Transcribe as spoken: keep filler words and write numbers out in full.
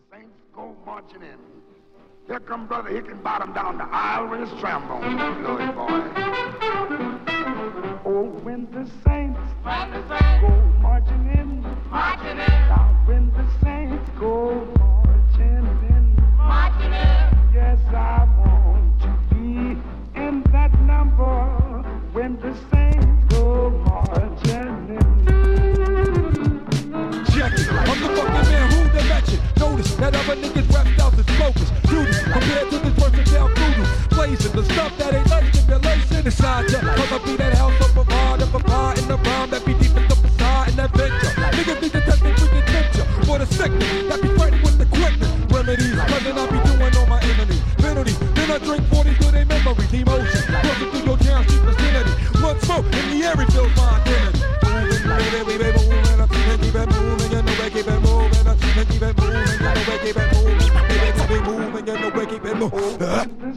Saints go marching in. Here come Brother Hickenbottom down the aisle with his trombone. Glory, boy. Oh, when the saints, when the saints go marching in, marching in. Now when the saints go marching in, marching in. Yes, I want to be in that number when the saints go marching in. Check it, I'm the fucking man who the mention. Notice that other niggas rapped out this focus. Duty compared to this versatile voodoo. Blazing the stuff that ain't like stimulation inside ya. Cause I be that house of provide and provide in the rhyme that be deep in the facade and adventure. Niggas need to test me freaking picture for the sickness that be fighting with the quickness. Remedies, cause then I be doing all my enemies. Penalties, then I drink forty to their memories. Emotions, crossing through your town street vicinity. One smoke in the air reveals my identity. Moving, baby, we be moving up. And keep it moving, you know we keep it moving up. And keep it moving, you know we keep it moving. Baby, keep it moving, you know we keep it moving.